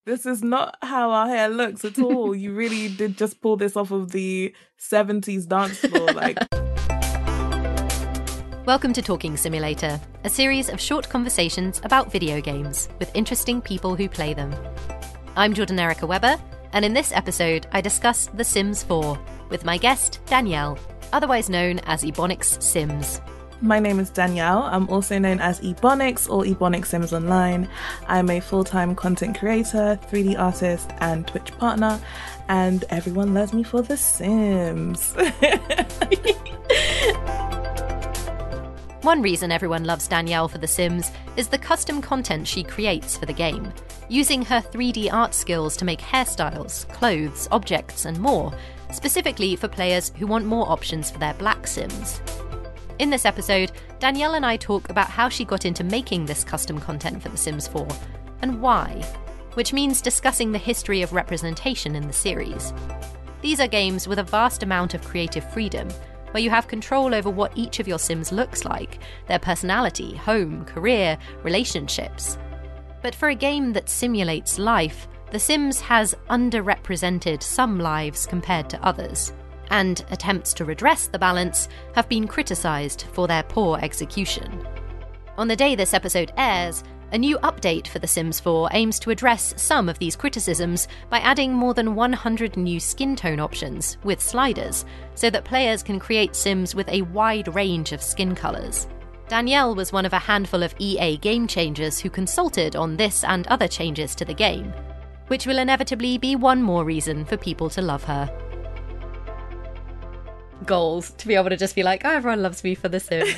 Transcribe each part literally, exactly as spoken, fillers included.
This is not how our hair looks at all. You really did just pull this off of the seventies dance floor. Like. Welcome to Talking Simulator, a series of short conversations about video games with interesting people who play them. I'm Jordan Erica Webber, and in this episode I discuss The Sims four with my guest Danielle, otherwise known as Ebonics Sims. My name is Danielle. I'm also known as Ebonics or Ebonics Sims Online. I'm a full-time content creator, three D artist, and Twitch partner, and everyone loves me for The Sims. One reason everyone loves Danielle for The Sims is the custom content she creates for the game, using her three D art skills to make hairstyles, clothes, objects, and more, specifically for players who want more options for their Black Sims. In this episode, Danielle and I talk about how she got into making this custom content for The Sims four, and why, which means discussing the history of representation in the series. These are games with a vast amount of creative freedom, where you have control over what each of your Sims looks like, their personality, home, career, relationships. But for a game that simulates life, The Sims has underrepresented some lives compared to others, and attempts to redress the balance have been criticised for their poor execution. On the day this episode airs, a new update for The Sims four aims to address some of these criticisms by adding more than one hundred new skin tone options with sliders, so that players can create Sims with a wide range of skin colours. Danielle was one of a handful of E A game changers who consulted on this and other changes to the game, which will inevitably be one more reason for people to love her. Goals, to be able to just be like, oh, everyone loves me for The Sims.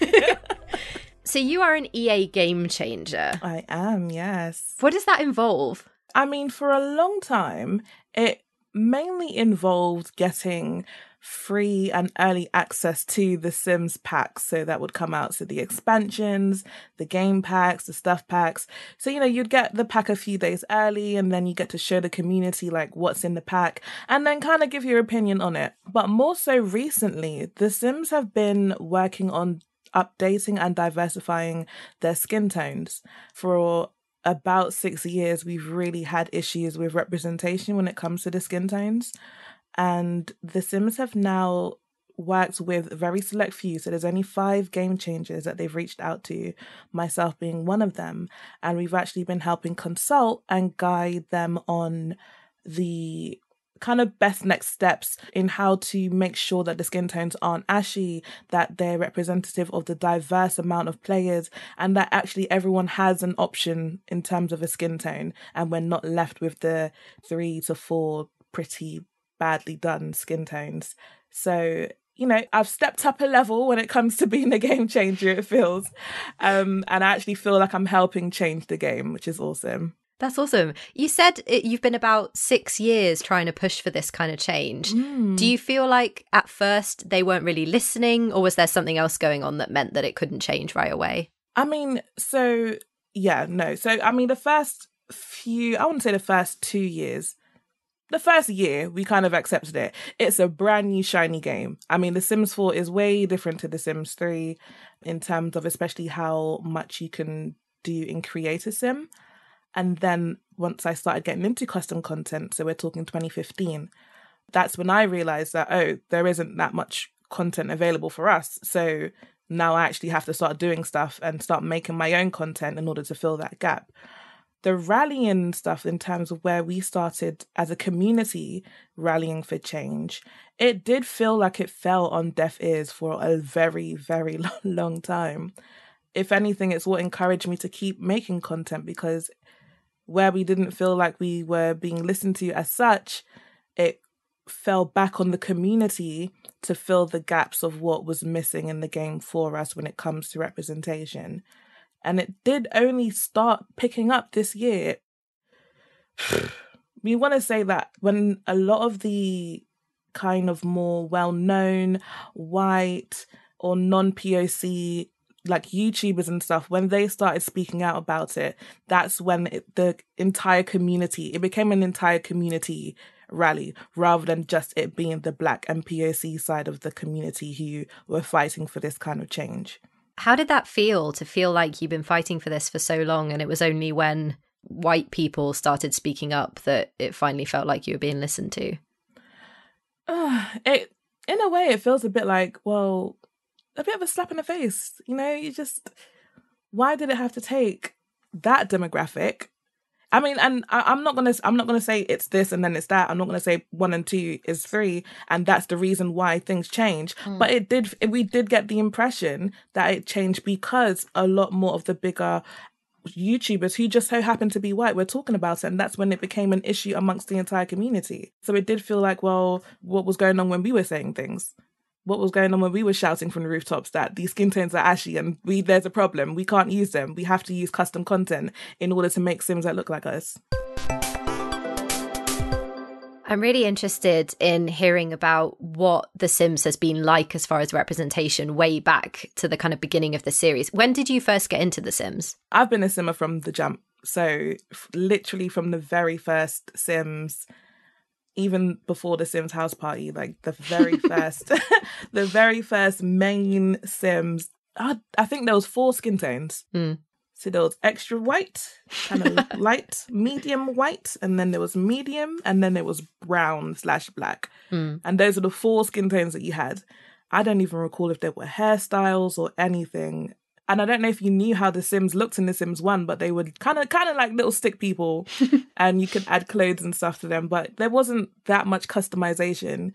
So you are an E A game changer. I am, yes. What does that involve? I mean, for a long time, it mainly involved getting free and early access to the Sims packs. So that would come out. So the expansions, the game packs, the stuff packs. So, you know, you'd get the pack a few days early and then you get to show the community like what's in the pack and then kind of give your opinion on it. But more so recently, the Sims have been working on updating and diversifying their skin tones. For about six years, we've really had issues with representation when it comes to the skin tones. And the Sims have now worked with a very select few. So there's only five game changers that they've reached out to, myself being one of them. And we've actually been helping consult and guide them on the kind of best next steps in how to make sure that the skin tones aren't ashy, that they're representative of the diverse amount of players, and that actually everyone has an option in terms of a skin tone, and we're not left with the three to four pretty badly done skin tones. So, you know, I've stepped up a level when it comes to being a game changer, it feels. Um, and I actually feel like I'm helping change the game, which is awesome. That's awesome. You said it, you've been about six years trying to push for this kind of change. Mm. Do you feel like at first they weren't really listening, or was there something else going on that meant that it couldn't change right away? I mean, so, yeah, no. So, I mean, the first few, I wouldn't say the first two years, the first year, we kind of accepted it. It's a brand new shiny game. I mean, The Sims four is way different to The Sims three in terms of especially how much you can do in Create a Sim. And then once I started getting into custom content, so we're talking twenty fifteen, that's when I realized that, oh, there isn't that much content available for us. So now I actually have to start doing stuff and start making my own content in order to fill that gap. The rallying stuff in terms of where we started as a community rallying for change, it did feel like it fell on deaf ears for a very, very long time. If anything, it's what encouraged me to keep making content, because where we didn't feel like we were being listened to as such, it fell back on the community to fill the gaps of what was missing in the game for us when it comes to representation. And it did only start picking up this year. We want to say that when a lot of the kind of more well-known, white or non-P O C like YouTubers and stuff, when they started speaking out about it, that's when it, the entire community, it became an entire community rally rather than just it being the Black and P O C side of the community who were fighting for this kind of change. How did that feel, to feel like you've been fighting for this for so long and it was only when white people started speaking up that it finally felt like you were being listened to? Uh, it in a way, it feels a bit like, well, a bit of a slap in the face. You know, you just, why did it have to take that demographic? I mean, and I, I'm not gonna, I'm not gonna say it's this and then it's that. I'm not gonna say one and two is three, and that's the reason why things change. Mm. But it did, we did get the impression that it changed because a lot more of the bigger YouTubers who just so happen to be white were talking about it, and that's when it became an issue amongst the entire community. So it did feel like, well, what was going on when we were saying things? What was going on when we were shouting from the rooftops that these skin tones are ashy and we there's a problem, we can't use them, we have to use custom content in order to make Sims that look like us? I'm really interested in hearing about what The Sims has been like as far as representation way back to the kind of beginning of the series. When did you first get into The Sims? I've been a Simmer from the jump. So f- literally from the very first Sims, even before the Sims house party, like the very first, the very first main Sims, I, I think there was four skin tones. Mm. So there was extra white, kind of light, medium white, and then there was medium, and then there was brown slash black. Mm. And those are the four skin tones that you had. I don't even recall if there were hairstyles or anything. And I don't know if you knew how the Sims looked in The Sims one, but they were kind of kind of like little stick people and you could add clothes and stuff to them, but there wasn't that much customization.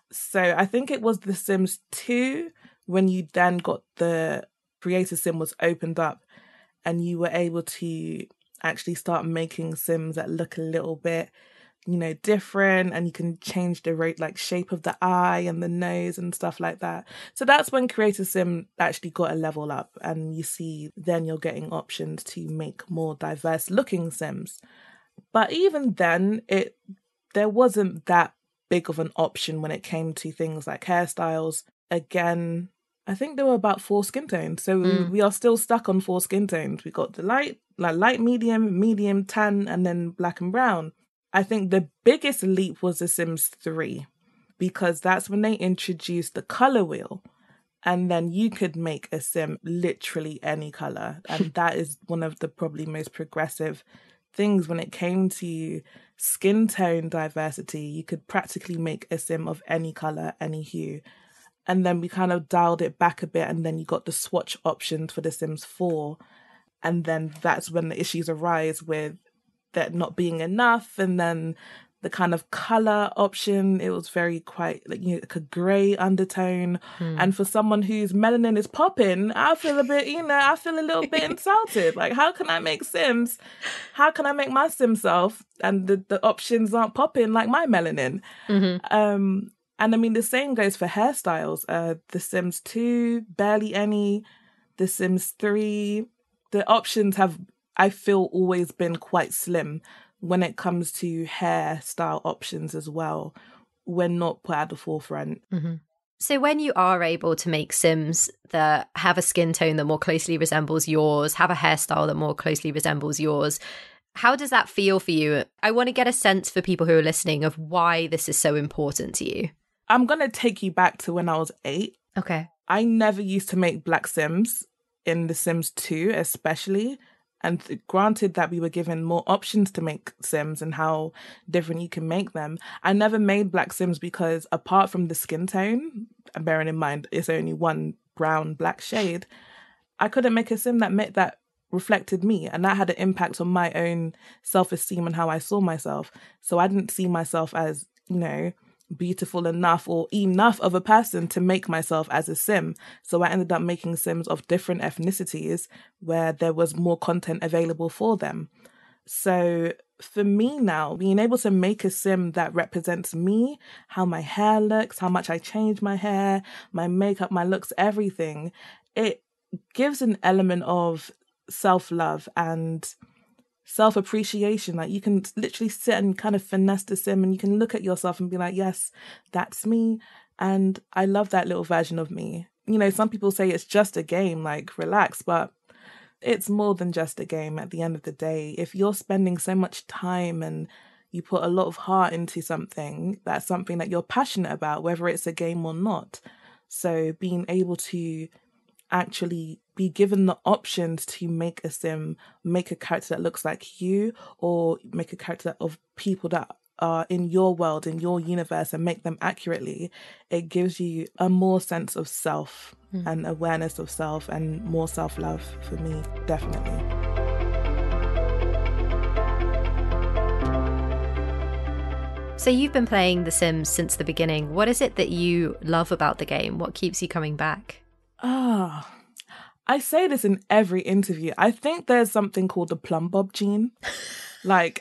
So I think it was The Sims two when you then got the Creator Sim was opened up and you were able to actually start making Sims that look a little bit, you know, different, and you can change the rate, like shape of the eye and the nose and stuff like that. So that's when Creator Sim actually got a level up, and you see then you're getting options to make more diverse looking Sims. But even then, it there wasn't that big of an option when it came to things like hairstyles. Again, I think there were about four skin tones, so mm. we are still stuck on four skin tones. We got the light, like light, medium, medium, tan, and then black and brown. I think the biggest leap was The Sims three, because that's when they introduced the color wheel, and then you could make a Sim literally any color. And that is one of the probably most progressive things when it came to skin tone diversity. You could practically make a Sim of any color, any hue. And then we kind of dialed it back a bit, and then you got the swatch options for The Sims four. And then that's when the issues arise with that not being enough, and then the kind of color option, it was very quite like, you know, like a grey undertone. Hmm. And for someone whose melanin is popping, I feel a bit, you know, I feel a little bit insulted. Like, how can I make Sims? How can I make my Sim self and the, the options aren't popping like my melanin? Mm-hmm. Um, and I mean, the same goes for hairstyles. Uh, The Sims two, barely any. The Sims three, the options have, I feel, always been quite slim when it comes to hairstyle options as well. We're not put at the forefront. Mm-hmm. So when you are able to make Sims that have a skin tone that more closely resembles yours, have a hairstyle that more closely resembles yours, how does that feel for you? I want to get a sense for people who are listening of why this is so important to you. I'm going to take you back to when I was eight. Okay. I never used to make black Sims, in The Sims two especially. And granted that we were given more options to make Sims and how different you can make them, I never made black Sims because apart from the skin tone, and bearing in mind it's only one brown black shade, I couldn't make a Sim that made, that reflected me. And that had an impact on my own self-esteem and how I saw myself. So I didn't see myself as, you know, beautiful enough or enough of a person to make myself as a Sim. So I ended up making Sims of different ethnicities where there was more content available for them. So for me now, being able to make a Sim that represents me, how my hair looks, how much I change my hair, my makeup, my looks, everything, it gives an element of self-love and self-appreciation. Like, you can literally sit and kind of finesse the Sim and you can look at yourself and be like, yes, that's me. And I love that little version of me. You know, some people say it's just a game, like, relax, but it's more than just a game at the end of the day. If you're spending so much time and you put a lot of heart into something, that's something that you're passionate about, whether it's a game or not. So being able to actually be given the options to make a sim, make a character that looks like you, or make a character of people that are in your world, in your universe, and make them accurately, it gives you a more sense of self mm. and awareness of self and more self-love for me, definitely. So you've been playing The Sims since the beginning. What is it that you love about the game? What keeps you coming back? Ah, oh, I say this in every interview. I think there's something called the plum bob gene. Like,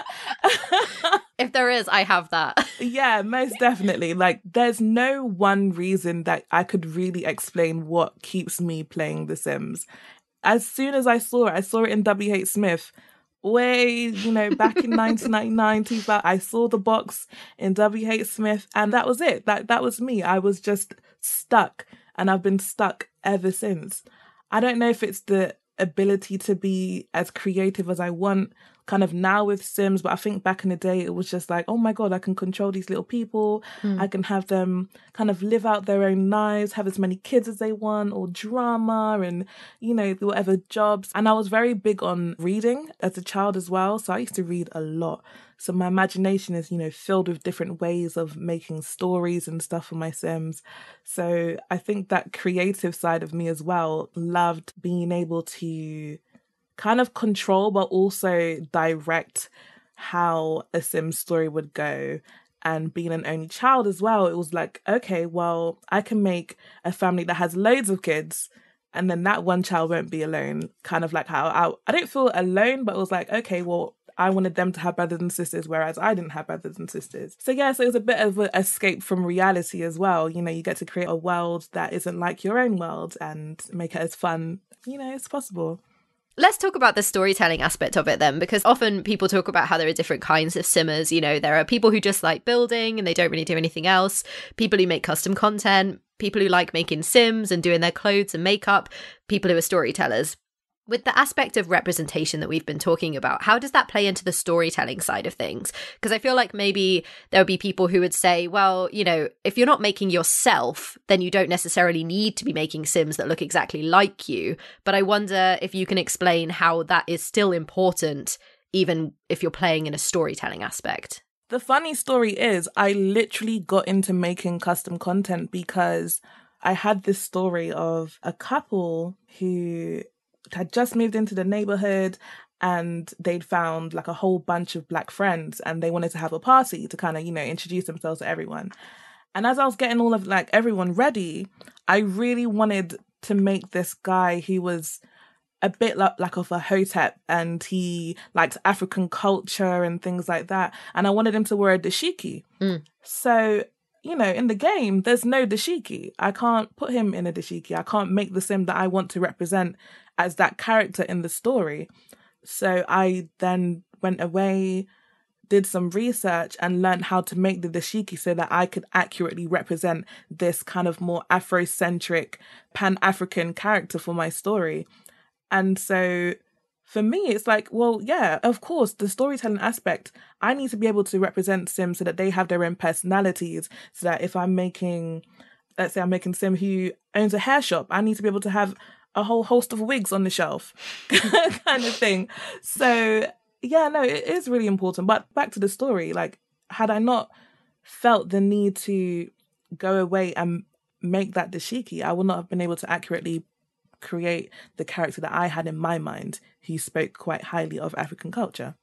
if there is, I have that. Yeah, most definitely. Like, there's no one reason that I could really explain what keeps me playing The Sims. As soon as I saw it, I saw it in W H Smith. Way, you know, back in nineteen ninety-nine, two thousand, I saw the box in W H Smith, and that was it. That that was me. I was just stuck, and I've been stuck ever since. I don't know if it's the ability to be as creative as I want kind of now with Sims, but I think back in the day it was just like, oh my god, I can control these little people. Mm. I can have them kind of live out their own lives, have as many kids as they want, or drama, and, you know, whatever jobs. And I was very big on reading as a child as well, so I used to read a lot. So my imagination is, you know, filled with different ways of making stories and stuff for my Sims. So I think that creative side of me as well loved being able to kind of control, but also direct how a Sims story would go. And being an only child as well, it was like, okay, well, I can make a family that has loads of kids, and then that one child won't be alone. Kind of like how I, I didn't feel alone, but it was like, okay, well, I wanted them to have brothers and sisters, whereas I didn't have brothers and sisters. So yeah, so it was a bit of an escape from reality as well. You know, you get to create a world that isn't like your own world and make it as fun, you know, as possible. Let's talk about the storytelling aspect of it then, because often people talk about how there are different kinds of simmers. You know, there are people who just like building and they don't really do anything else, people who make custom content, people who like making Sims and doing their clothes and makeup, people who are storytellers. With the aspect of representation that we've been talking about, how does that play into the storytelling side of things? Because I feel like maybe there would be people who would say, well, you know, if you're not making yourself, then you don't necessarily need to be making Sims that look exactly like you. But I wonder if you can explain how that is still important, even if you're playing in a storytelling aspect. The funny story is I literally got into making custom content because I had this story of a couple who had just moved into the neighborhood and they'd found like a whole bunch of black friends and they wanted to have a party to kind of, you know, introduce themselves to everyone. And as I was getting all of like everyone ready, I really wanted to make this guy who was a bit like, like of a hotep, and he liked African culture and things like that. And I wanted him to wear a dashiki. Mm. So, you know, in the game, there's no dashiki. I can't put him in a dashiki. I can't make the sim that I want to represent as that character in the story. So I then went away, did some research and learned how to make the dashiki so that I could accurately represent this kind of more Afrocentric, Pan-African character for my story. And so for me, it's like, well, yeah, of course, the storytelling aspect, I need to be able to represent Sims so that they have their own personalities, so that if I'm making, let's say I'm making Sim who owns a hair shop, I need to be able to have a whole host of wigs on the shelf kind of thing. So yeah, no, it is really important. But back to the story, like, had I not felt the need to go away and make that dashiki, I would not have been able to accurately create the character that I had in my mind, who spoke quite highly of African culture.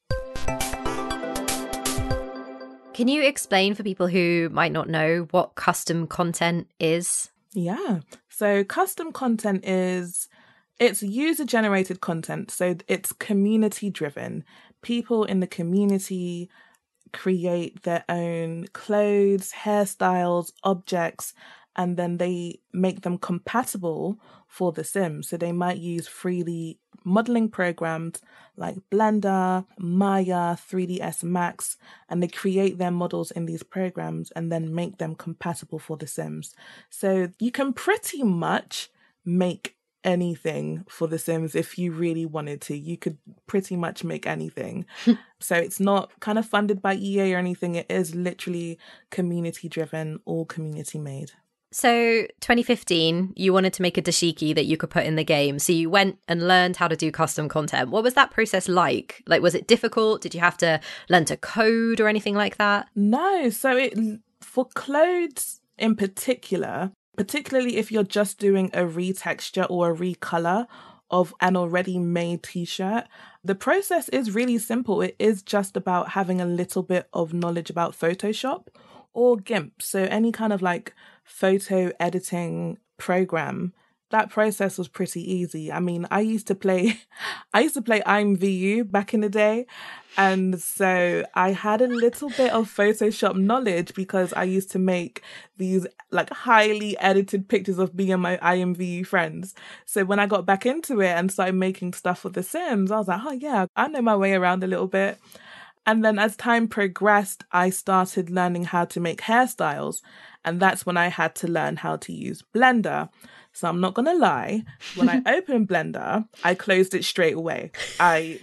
Can you explain for people who might not know what custom content is? Yeah. So custom content is, it's user-generated content. So it's community-driven. People in the community create their own clothes, hairstyles, objects, and then they make them compatible for the Sims. So they might use three D modeling programs like Blender, Maya, three D S Max, and they create their models in these programs and then make them compatible for the Sims. So you can pretty much make anything for the Sims if you really wanted to. You could pretty much make anything. So it's not kind of funded by E A or anything. It is literally community driven, all community made. So twenty fifteen, you wanted to make a dashiki that you could put in the game. So you went and learned how to do custom content. What was that process like? Like, was it difficult? Did you have to learn to code or anything like that? No. So it for clothes in particular, particularly if you're just doing a retexture or a recolor of an already made t-shirt, the process is really simple. It is just about having a little bit of knowledge about Photoshop or GIMP. So any kind of like photo editing program. That process was pretty easy. I mean, I used to play, I used to play I'm V U back in the day. And so I had a little bit of Photoshop knowledge because I used to make these like highly edited pictures of me and my I M V U friends. So when I got back into it and started making stuff for The Sims, I was like, oh yeah, I know my way around a little bit. And then as time progressed, I started learning how to make hairstyles. And that's when I had to learn how to use Blender. So I'm not going to lie, when I opened Blender, I closed it straight away. I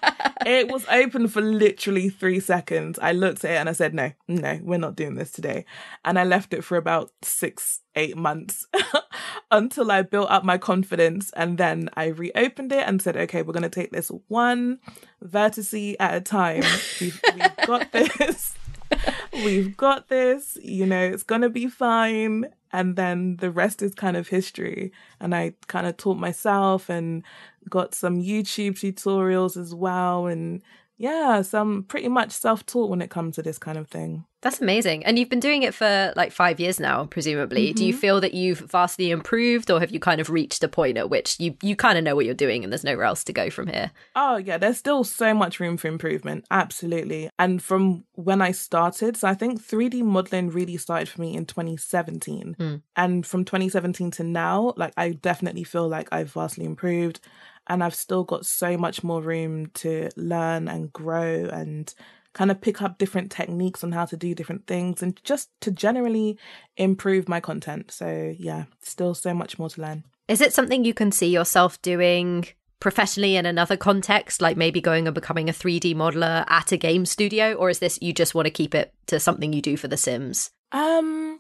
It was open for literally three seconds. I looked at it and I said, no, no, we're not doing this today. And I left it for about six, eight months until I built up my confidence. And then I reopened it and said, okay, we're going to take this one vertice at a time. We've, we've got this. We've got this. You know, it's going to be fine. And then the rest is kind of history. And I kind of taught myself and got some YouTube tutorials as well. And yeah, so I'm pretty much self-taught when it comes to this kind of thing. That's amazing. And you've been doing it for like five years now, presumably. Mm-hmm. Do you feel that you've vastly improved, or have you kind of reached a point at which you, you kind of know what you're doing and there's nowhere else to go from here? Oh, yeah, there's still so much room for improvement. Absolutely. And from when I started, so I think three D modeling really started for me in twenty seventeen. Mm. And from twenty seventeen to now, like I definitely feel like I've vastly improved. And I've still got so much more room to learn and grow and kind of pick up different techniques on how to do different things and just to generally improve my content. So yeah, still so much more to learn. Is it something you can see yourself doing professionally in another context, like maybe going and becoming a three D modeler at a game studio? Or is this, you just want to keep it to something you do for The Sims? Um...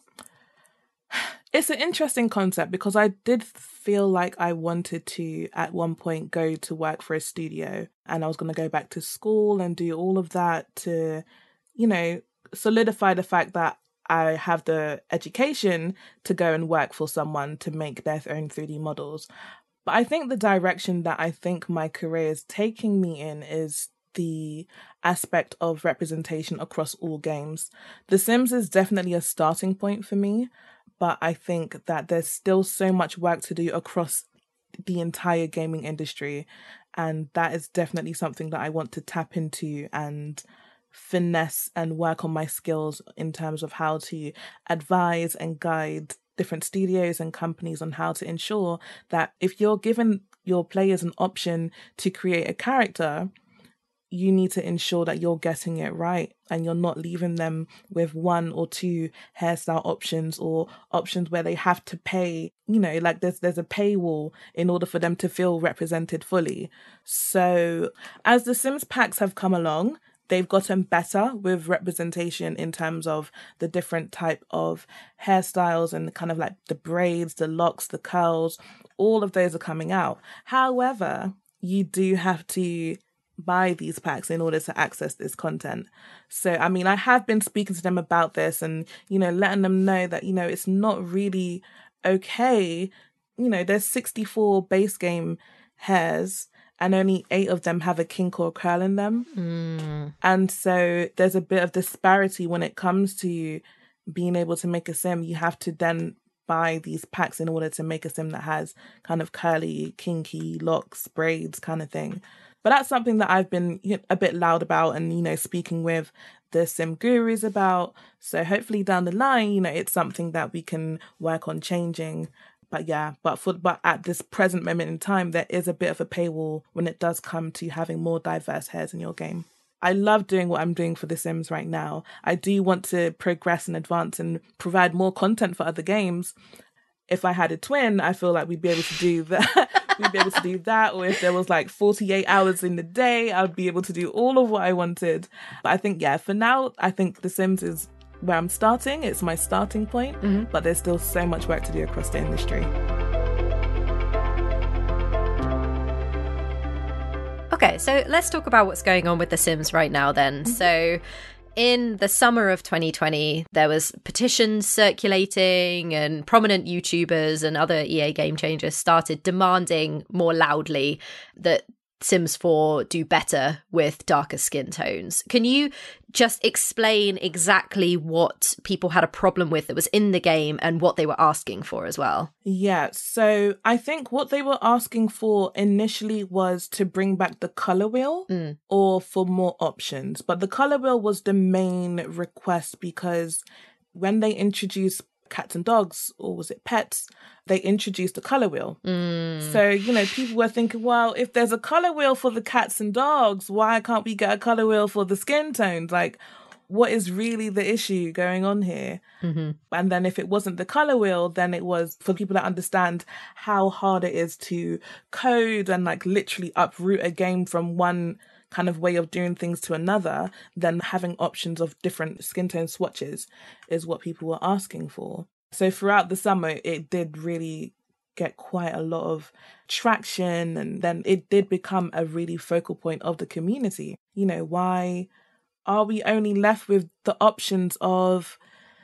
It's an interesting concept because I did feel like I wanted to, at one point, go to work for a studio, and I was going to go back to school and do all of that to, you know, solidify the fact that I have the education to go and work for someone to make their own three D models. But I think the direction that I think my career is taking me in is the aspect of representation across all games. The Sims is definitely a starting point for me. But I think that there's still so much work to do across the entire gaming industry. And that is definitely something that I want to tap into and finesse and work on my skills in terms of how to advise and guide different studios and companies on how to ensure that if you're giving your players an option to create a character, you need to ensure that you're getting it right and you're not leaving them with one or two hairstyle options or options where they have to pay, you know, like there's there's a paywall in order for them to feel represented fully. So as the Sims packs have come along, they've gotten better with representation in terms of the different type of hairstyles and kind of like the braids, the locks, the curls, all of those are coming out. However, you do have to buy these packs in order to access this content. So, I mean, I have been speaking to them about this and, you know, letting them know that, you know, it's not really okay. You know, there's sixty-four base game hairs and only eight of them have a kink or curl in them. Mm. And so there's a bit of disparity when it comes to being able to make a sim. You have to then buy these packs in order to make a sim that has kind of curly, kinky locks, braids kind of thing. But that's something that I've been a bit loud about and, you know, speaking with the sim gurus about. So hopefully down the line, you know, it's something that we can work on changing. But yeah, but for but at this present moment in time, there is a bit of a paywall when it does come to having more diverse hairs in your game. I love doing what I'm doing for The Sims right now. I do want to progress and advance and provide more content for other games. If I had a twin, I feel like we'd be able to do that. We'd be able to do that. Or if there was like forty-eight hours in the day, I'd be able to do all of what I wanted. But I think, yeah, for now, I think The Sims is where I'm starting. It's my starting point, mm-hmm. but there's still so much work to do across the industry. Okay, so let's talk about what's going on with The Sims right now then. Mm-hmm. So in the summer of twenty twenty, there was petitions circulating and prominent YouTubers and other E A game changers started demanding more loudly that Sims four do better with darker skin tones. Can you just explain exactly what people had a problem with that was in the game and what they were asking for as well? Yeah, so I think what they were asking for initially was to bring back the color wheel mm. or for more options. But the color wheel was the main request because when they introduced cats and dogs, or was it pets, they introduced the color wheel. Mm. So, you know, people were thinking, well, if there's a color wheel for the cats and dogs, why can't we get a color wheel for the skin tones? Like, what is really the issue going on here? Mm-hmm. And then if it wasn't the color wheel, then it was for people that understand how hard it is to code and like literally uproot a game from one kind of way of doing things to another, then having options of different skin tone swatches is what people were asking for. So throughout the summer, it did really get quite a lot of traction, and then it did become a really focal point of the community. You know, why are we only left with the options of,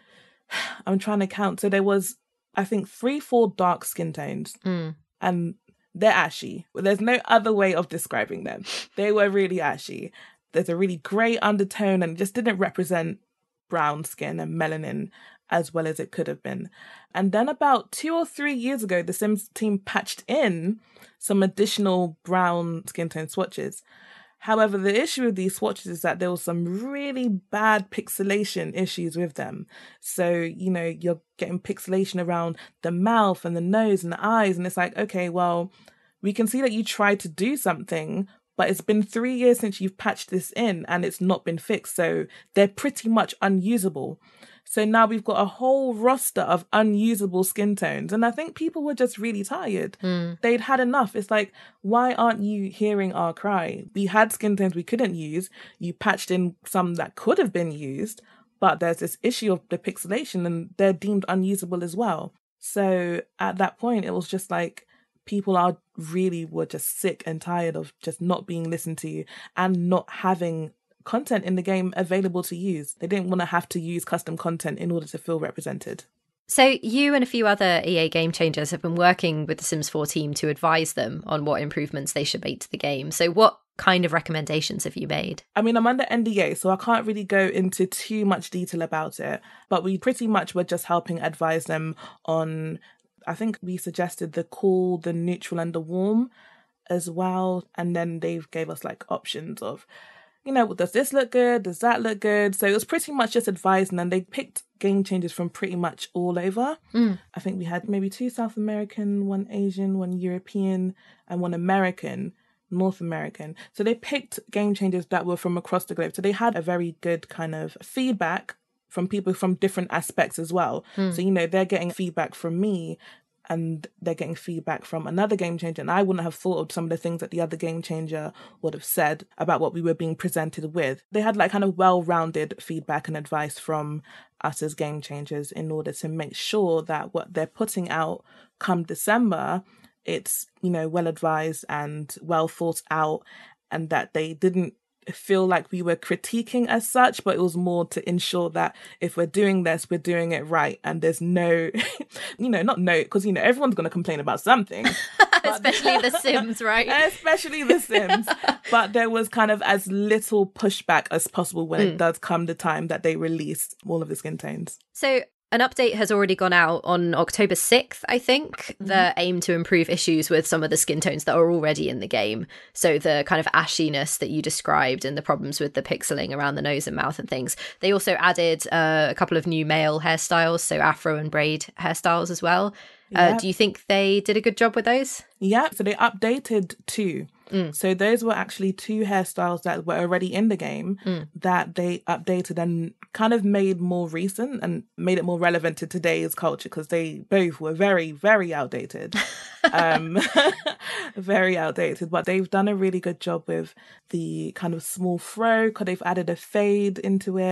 I'm trying to count, so there was, I think, three, four dark skin tones, mm. and they're ashy. There's no other way of describing them. They were really ashy. There's a really grey undertone and it just didn't represent brown skin and melanin as well as it could have been. And then about two or three years ago, the Sims team patched in some additional brown skin tone swatches. However, the issue with these swatches is that there was some really bad pixelation issues with them. So, you know, you're getting pixelation around the mouth and the nose and the eyes. And it's like, okay, well, we can see that you tried to do something, but it's been three years since you've patched this in and it's not been fixed. So they're pretty much unusable. So now we've got a whole roster of unusable skin tones. And I think people were just really tired. Mm. They'd had enough. It's like, why aren't you hearing our cry? We had skin tones we couldn't use. You patched in some that could have been used, but there's this issue of the pixelation and they're deemed unusable as well. So at that point, it was just like, people are really were just sick and tired of just not being listened to and not having content in the game available to use. They didn't want to have to use custom content in order to feel represented. So you and a few other E A game changers have been working with the Sims four team to advise them on what improvements they should make to the game. So what kind of recommendations have you made? I mean, I'm under N D A, so I can't really go into too much detail about it, but we pretty much were just helping advise them on, I think we suggested the cool, the neutral and the warm as well. And then they gave us like options of, you know, does this look good? Does that look good? So it was pretty much just advising, and they picked game changers from pretty much all over. Mm. I think we had maybe two South American, one Asian, one European, and one American, North American. So they picked game changers that were from across the globe. So they had a very good kind of feedback from people from different aspects as well. Mm. So, you know, they're getting feedback from me and they're getting feedback from another game changer. And I wouldn't have thought of some of the things that the other game changer would have said about what we were being presented with. They had like kind of well-rounded feedback and advice from us as game changers in order to make sure that what they're putting out come December, it's, you know, well advised and well thought out, and that they didn't feel like we were critiquing as such, but it was more to ensure that if we're doing this, we're doing it right. And there's no, you know, not no, because, you know, everyone's going to complain about something. Especially the Sims, right? Especially the Sims. But there was kind of as little pushback as possible when mm. it does come the time that they release all of the skin tones. So an update has already gone out on October sixth, I think, mm-hmm. that aim to improve issues with some of the skin tones that are already in the game. So the kind of ashiness that you described and the problems with the pixeling around the nose and mouth and things. They also added uh, a couple of new male hairstyles, so afro and braid hairstyles as well. Uh, yep. Do you think they did a good job with those? Yeah, so they updated two. Mm. So those were actually two hairstyles that were already in the game mm. that they updated and kind of made more recent and made it more relevant to today's culture, because they both were very, very outdated. um, very outdated, but they've done a really good job with the kind of small fro, because they've added a fade into it.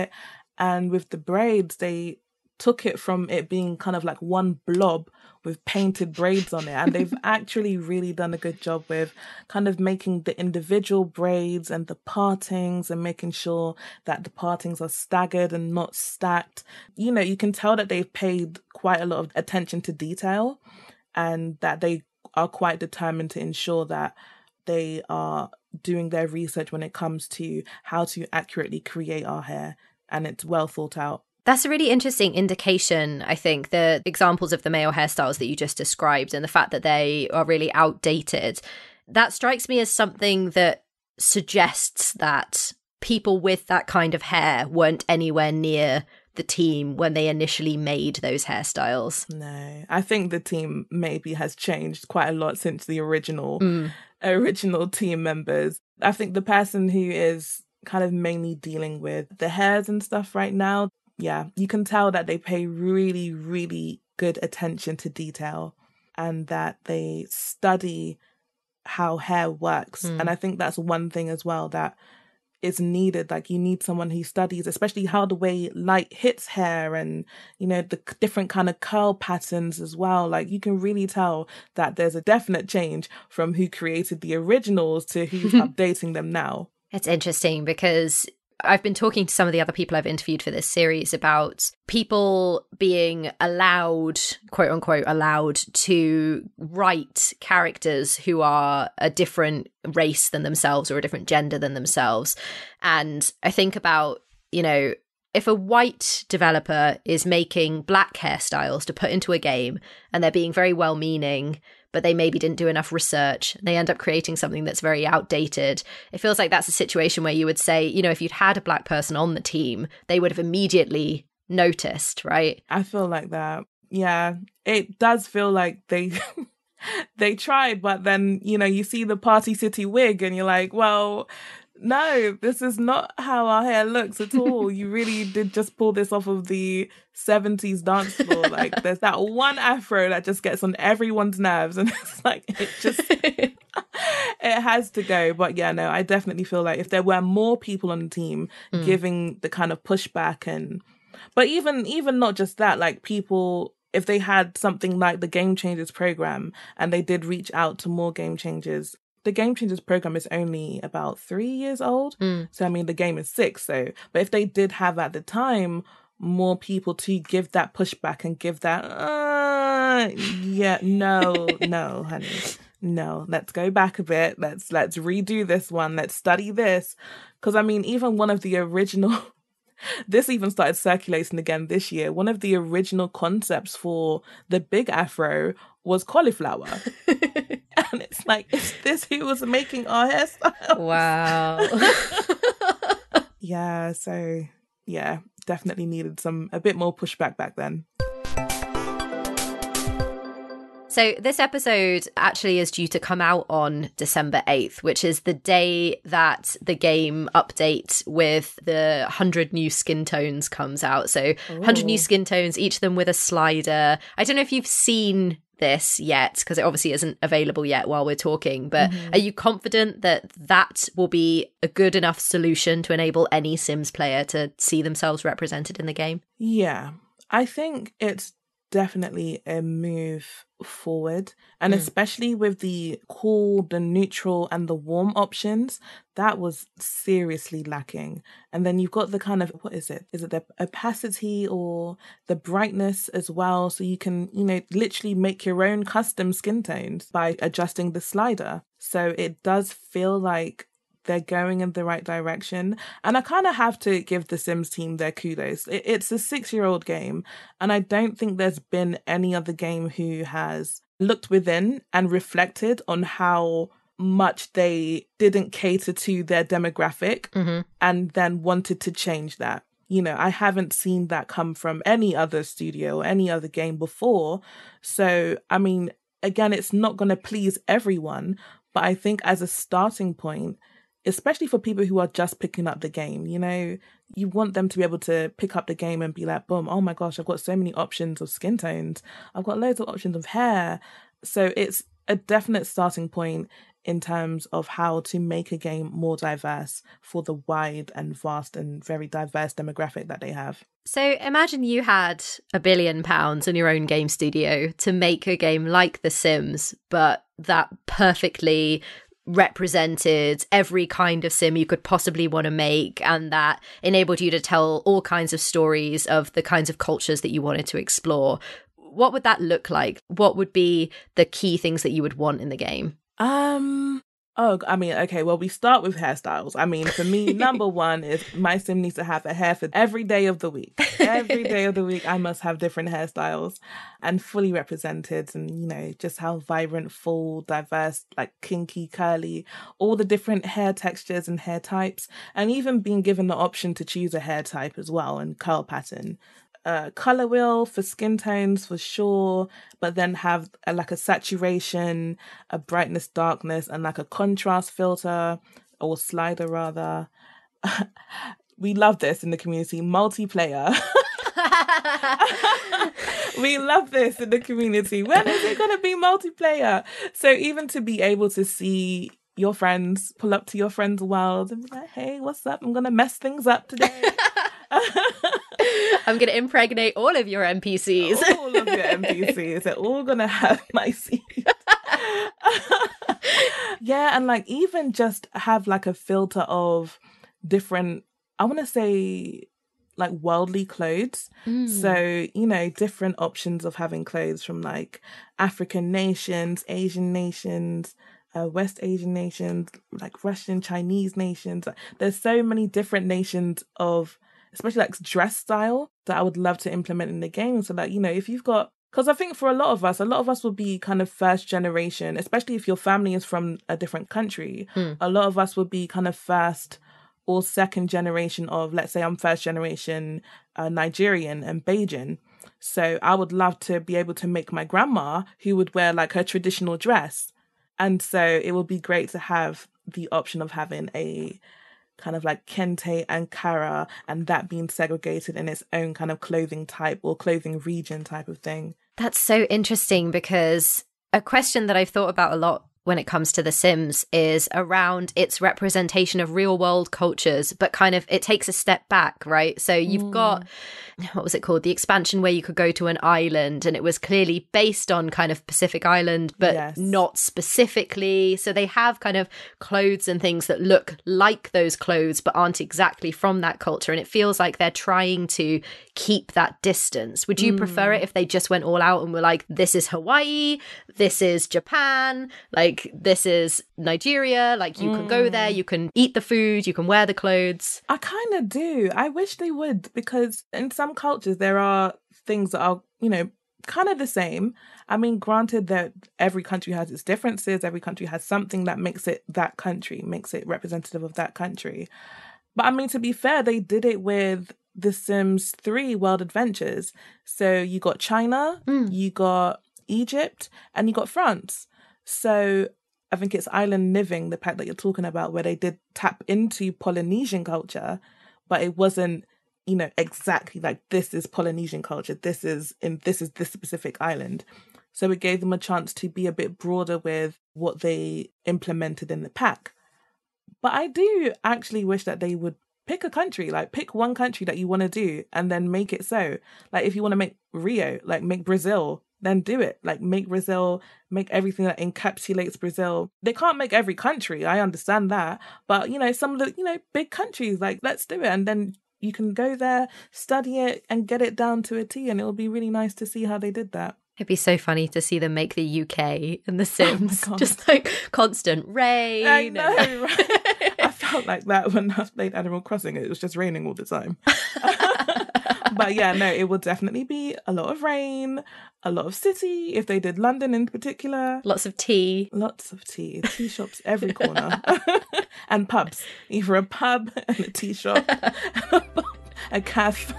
And with the braids, they took it from it being kind of like one blob with painted braids on it. And they've actually really done a good job with kind of making the individual braids and the partings and making sure that the partings are staggered and not stacked. You know, you can tell that they've paid quite a lot of attention to detail and that they are quite determined to ensure that they are doing their research when it comes to how to accurately create our hair, and it's well thought out. That's a really interesting indication, I think, the examples of the male hairstyles that you just described and the fact that they are really outdated. That strikes me as something that suggests that people with that kind of hair weren't anywhere near the team when they initially made those hairstyles. No, I think the team maybe has changed quite a lot since the original Mm. original team members. I think the person who is kind of mainly dealing with the hairs and stuff right now, yeah, you can tell that they pay really, really good attention to detail and that they study how hair works. Mm. And I think that's one thing as well that is needed. Like, you need someone who studies, especially how the way light hits hair and, you know, the different kind of curl patterns as well. Like, you can really tell that there's a definite change from who created the originals to who's updating them now. It's interesting because I've been talking to some of the other people I've interviewed for this series about people being allowed, quote unquote, allowed to write characters who are a different race than themselves or a different gender than themselves. And I think about, you know, if a white developer is making black hairstyles to put into a game and they're being very well-meaning, but they maybe didn't do enough research, and they end up creating something that's very outdated. It feels like that's a situation where you would say, you know, if you'd had a black person on the team, they would have immediately noticed, right? I feel like that. Yeah, it does feel like they they tried, but then, you know, you see the Party City wig and you're like, well, no, this is not how our hair looks at all. You really did just pull this off of the seventies dance floor. Like, there's that one afro that just gets on everyone's nerves, and it's like, it just, it has to go. But yeah, no, I definitely feel like if there were more people on the team mm. giving the kind of pushback, and, but even, even not just that, like people, if they had something like the Game Changers program and they did reach out to more Game Changers. The Game Changers program is only about three years old. Mm. So, I mean, the game is six. So, but if they did have at the time more people to give that pushback and give that, uh, yeah, no, no, honey, no, let's go back a bit. Let's, let's redo this one. Let's study this. Because, I mean, even one of the original, this even started circulating again this year. One of the original concepts for the big afro was cauliflower. And it's like, is this who was making our hairstyle? Wow. Yeah, so yeah, definitely needed some a bit more pushback back then. So this episode actually is due to come out on December eighth, which is the day that the game update with the one hundred new skin tones comes out. So Ooh. one hundred new skin tones, each of them with a slider. I don't know if you've seen this yet, because it obviously isn't available yet while we're talking, but mm-hmm. are you confident that that will be a good enough solution to enable any Sims player to see themselves represented in the game? Yeah, I think it's definitely a move forward, and mm. especially with the cool, the neutral and the warm options, that was seriously lacking. And then you've got the kind of, what is it? Is it the opacity or the brightness as well? So you can, you know, literally make your own custom skin tones by adjusting the slider. So it does feel like they're going in the right direction. And I kind of have to give the Sims team their kudos. It, it's a six-year-old game, and I don't think there's been any other game who has looked within and reflected on how much they didn't cater to their demographic mm-hmm. and then wanted to change that. You know, I haven't seen that come from any other studio or any other game before. So, I mean, again, it's not going to please everyone, but I think as a starting point, especially for people who are just picking up the game, you know, you want them to be able to pick up the game and be like, boom, oh my gosh, I've got so many options of skin tones. I've got loads of options of hair. So it's a definite starting point. in terms of how to make a game more diverse for the wide and vast and very diverse demographic that they have. So imagine you had a billion pounds in your own game studio to make a game like The Sims, but that perfectly represented every kind of sim you could possibly want to make, and that enabled you to tell all kinds of stories of the kinds of cultures that you wanted to explore. What would that look like? What would be the key things that you would want in the game? Um, oh, I mean, okay, well, we start with hairstyles. I mean, for me, number one is my sim needs to have a hair for every day of the week. Every day of the week, I must have different hairstyles and fully represented, and, you know, just how vibrant, full, diverse, like kinky, curly, all the different hair textures and hair types, and even being given the option to choose a hair type as well and curl pattern. Uh, color wheel for skin tones for sure, but then have a, like a saturation, a brightness, darkness, and like a contrast filter or slider rather. We love this in the community. Multiplayer. We love this in the community. When is it going to be multiplayer? So even to be able to see your friends, pull up to your friend's world and be like, hey, what's up? I'm going to mess things up today. I'm going to impregnate all of your N P Cs. All of your N P Cs. They're all going to have my seed. Yeah, and like even just have like a filter of different, I want to say like worldly clothes. Mm. So, you know, different options of having clothes from like African nations, Asian nations, Uh, West Asian nations, like Russian, Chinese nations. There's so many different nations of, especially like dress style, that I would love to implement in the game. So that, you know, if you've got, because I think for a lot of us, a lot of us will be kind of first generation, especially if your family is from a different country. Mm. A lot of us will be kind of first or second generation of, let's say I'm first generation uh, Nigerian and Bajan. So I would love to be able to make my grandma, who would wear like her traditional dress. And so it would be great to have the option of having a kind of like kente and kara, and that being segregated in its own kind of clothing type or clothing region type of thing. That's so interesting, because a question that I've thought about a lot when it comes to The Sims is around its representation of real world cultures, but kind of it takes a step back, right? So you've mm. got, what was it called? The expansion where you could go to an island, and it was clearly based on kind of Pacific Island, but yes. not specifically. So they have kind of clothes and things that look like those clothes, but aren't exactly from that culture. And it feels like they're trying to keep that distance. Would you mm. prefer it if they just went all out and were like, this is Hawaii, this is Japan, like, Like, this is Nigeria, like, you mm. can go there, you can eat the food, you can wear the clothes. I kind of do. I wish they would, because in some cultures there are things that are, you know, kind of the same. I mean, granted that every country has its differences, every country has something that makes it that country, makes it representative of that country. But I mean, to be fair, they did it with The Sims three World Adventures. So you got China, mm. you got Egypt, and you got France. So I think it's Island Living, the pack that you're talking about, where they did tap into Polynesian culture, but it wasn't, you know, exactly like this is Polynesian culture, this is in this is this specific island. So it gave them a chance to be a bit broader with what they implemented in the pack. But I do actually wish that they would pick a country, like pick one country that you want to do and then make it so. Like if you want to make Rio, like make Brazil, then do it. Like make Brazil, make everything that encapsulates Brazil. They can't make every country, I understand that. But, you know, some of the, you know, big countries, like let's do it. And then you can go there, study it and get it down to a T. And it'll be really nice to see how they did that. It'd be so funny to see them make the U K and The Sims. Oh just like constant rain. I know, and... right? I felt like that when I played Animal Crossing. It was just raining all the time. But yeah, no, it will definitely be a lot of rain, a lot of city, if they did London in particular. Lots of tea. Lots of tea. Tea shops every corner. And pubs. Either a pub and a tea shop. A cafe.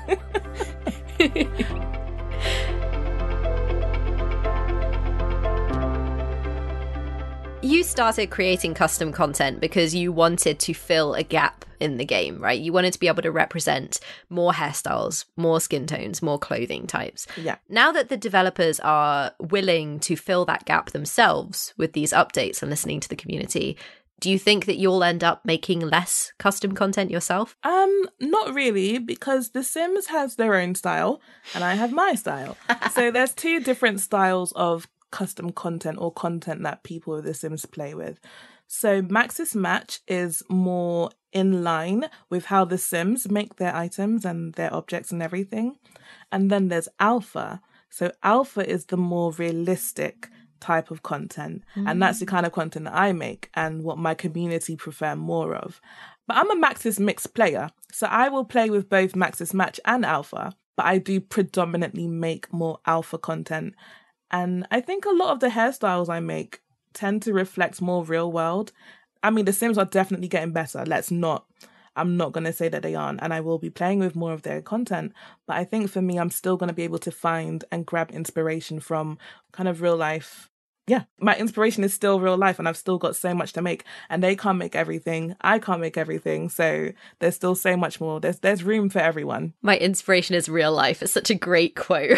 You started creating custom content because you wanted to fill a gap in the game, right? You wanted to be able to represent more hairstyles, more skin tones, more clothing types. Yeah. Now that the developers are willing to fill that gap themselves with these updates and listening to the community, do you think that you'll end up making less custom content yourself? Um, not really, because The Sims has their own style and I have my style. So there's two different styles of custom content or content that people with The Sims play with. So Maxis Match is more in line with how The Sims make their items and their objects and everything. And then there's Alpha. So Alpha is the more realistic type of content. Mm. And that's the kind of content that I make and what my community prefer more of. But I'm a Maxis Mix player. So I will play with both Maxis Match and Alpha. But I do predominantly make more Alpha content. And I think a lot of the hairstyles I make tend to reflect more real world. I mean, The Sims are definitely getting better. Let's not, I'm not going to say that they aren't. And I will be playing with more of their content. But I think for me, I'm still going to be able to find and grab inspiration from kind of real life. Yeah, my inspiration is still real life and I've still got so much to make. And they can't make everything. I can't make everything. So there's still so much more. There's, there's room for everyone. My inspiration is real life. It's such a great quote.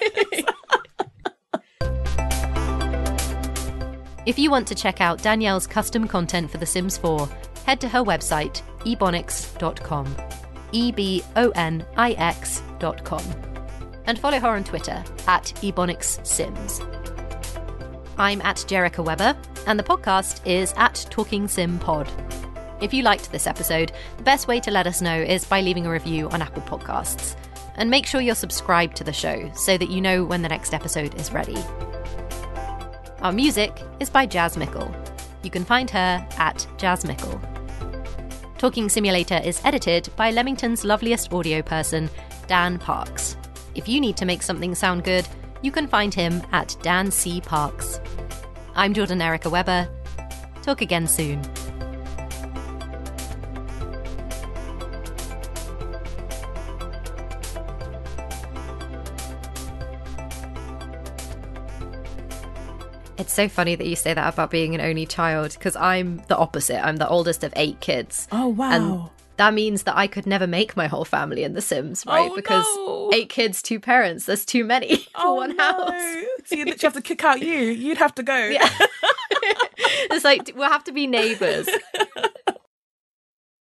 If you want to check out Danielle's custom content for The Sims four, head to her website, ebonix dot com. E B O N I X dot com. And follow her on Twitter, at ebonixsims. I'm at Jerica Weber, and the podcast is at Talking Sim Pod. If you liked this episode, the best way to let us know is by leaving a review on Apple Podcasts. And make sure you're subscribed to the show so that you know when the next episode is ready. Our music is by Jazz Mickle. You can find her at Jazz Mickle. Talking Simulator is edited by Leamington's loveliest audio person, Dan Parks. If you need to make something sound good, you can find him at Dan C. Parks. I'm Jordan Erica Weber. Talk again soon. It's so funny that you say that about being an only child, because I'm the opposite. I'm the oldest of eight kids. Oh, wow. And that means that I could never make my whole family in The Sims, right? Oh, because no. eight kids, two parents, there's too many for oh, one no. house. So you literally have to kick out you. You'd have to go. Yeah. It's like, we'll have to be neighbours.